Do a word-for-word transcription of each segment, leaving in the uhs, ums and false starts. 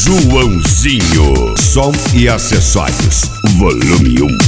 Joãozinho, som e acessórios, volume um.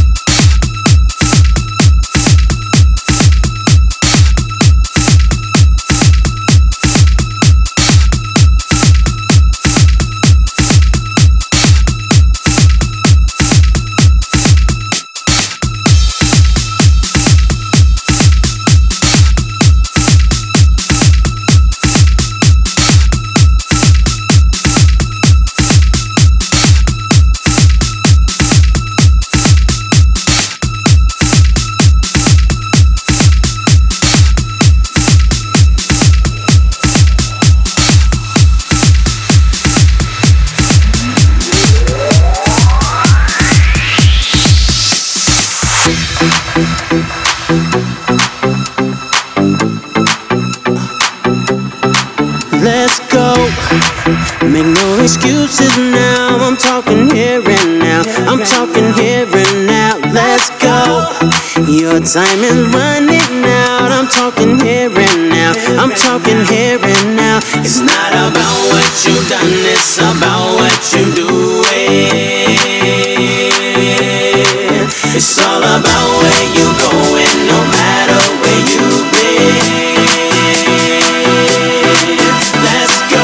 Let's go. Make no excuses now. I'm talking here and now. I'm talking here and now. Let's go. Your time is running out. I'm talking here and now. I'm talking here and now. It's not about what you've done, it's about what you're doing. It's all about where you're going, no matter where you've been. Let's go.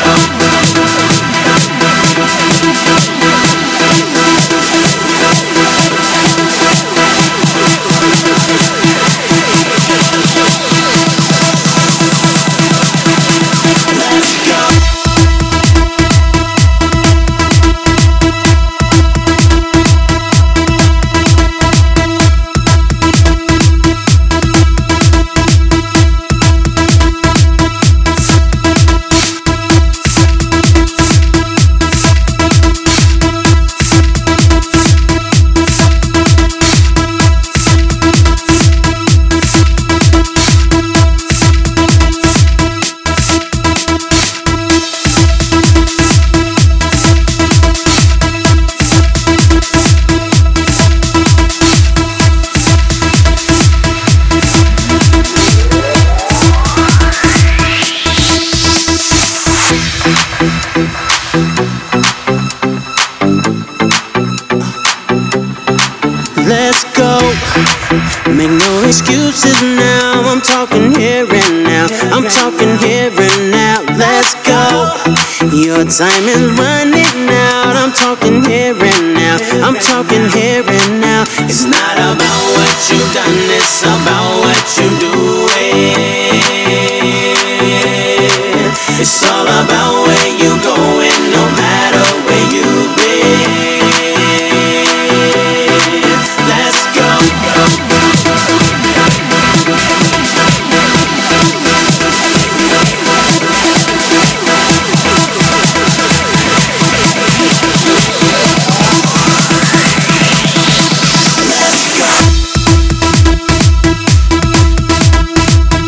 Let's go. Let's go. Make no excuses now. I'm talking here and now. I'm talking here and now. Let's go. Your time is running out. I'm talking here and now. I'm talking here and now. It's not about what you've done, it's about what you're doing. It's all about where you're going, no matter where you've been. Let's go. Let's go.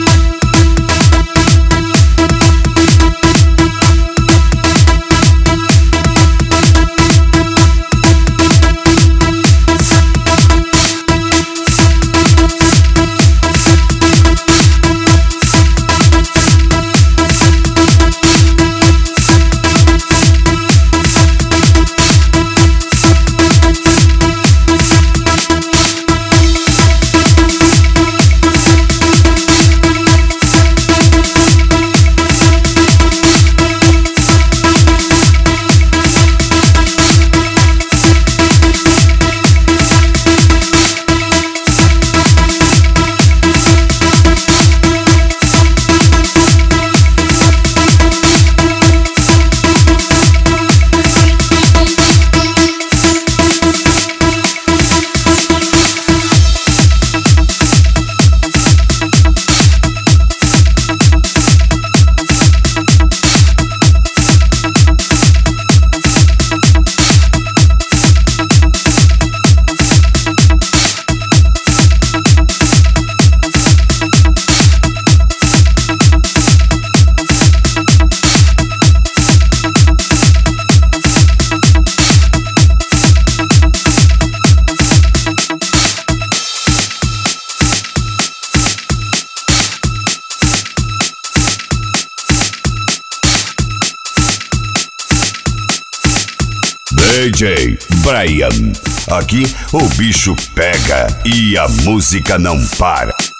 D J Brian. Aqui o bicho pega e a música não para.